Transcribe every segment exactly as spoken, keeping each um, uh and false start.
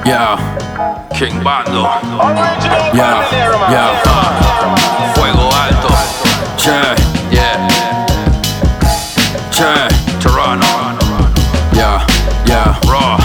Yeah, King Bando. Yeah, yeah, uh, Fuego Alto. Che, yeah, Che, Toronto. Yeah, yeah, Raw.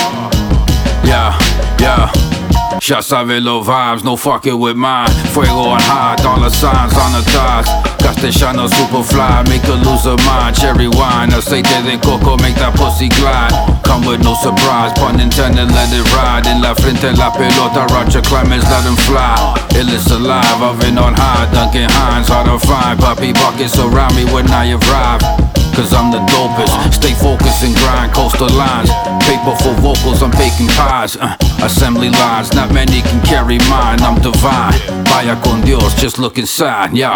Yeah, yeah. Ya sabe los vibes, no fucking with mine. Fuego on high, dollar signs on the thighs. Castellano super fly, make her lose her mind. Cherry wine, aceite de coco, make that pussy glide. Come with no surprise, pun intended, let it ride. En la frente la pelota, Roger Clemens, let him fly. Ill is alive, oven on high, Duncan Hines, hard to find. Puppy buckets around me when I arrive. Cause I'm the dopest, stay focused and grind coastal lines. Paper for vocals, I'm baking pies. uh, Assembly lines, not many can carry mine. I'm divine, vaya con Dios, just look inside. Yeah,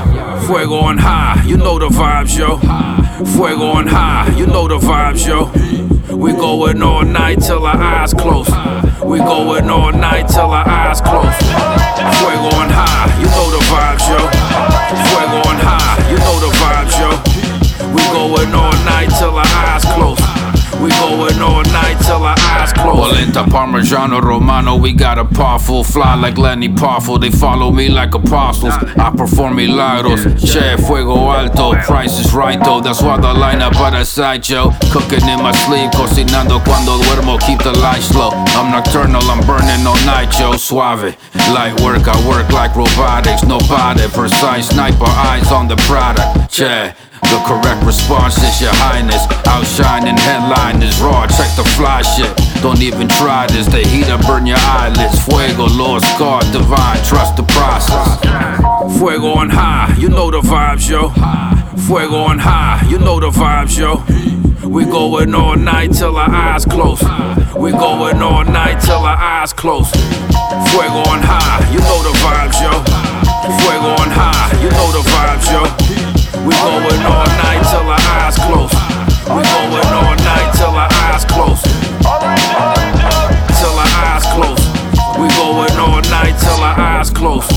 Fuego on high, you know the vibes, yo. Fuego on high, you know the vibes, yo. We going all night till our eyes close. We going all night till our eyes close. Fuego on high, you know the vibes, yo. Fuego on high, you know the vibes, yo. We going all night till our eyes close. We going all night till our eyes close. Polenta, Parmigiano Romano, we got a powerful fly like Lenny Powerful. They follow me like apostles. I perform milagros. Che, Fuego Alto, price is right though. That's why the lineup by the side, yo. Cooking in my sleep, cocinando cuando duermo. Keep the lights low. I'm nocturnal, I'm burning all night, yo. Suave, light work, I work like robotics. Nobody precise, sniper eyes on the product. Che. The correct response is your highness. Outshining headline is raw, check the fly shit. Don't even try this, the heat'll burn your eyelids. Fuego, Lord God, divine, trust the process. Fuego on high, you know the vibes, yo. Fuego on high, you know the vibes, yo. We going all night till our eyes close. We going all night till our eyes close. Fuego on high, you know the vibes, yo. Fuego on high, you know the vibes, yo. We going all night till our eyes close. We going all night till our eyes close. Till our eyes close. We going all night till our eyes close.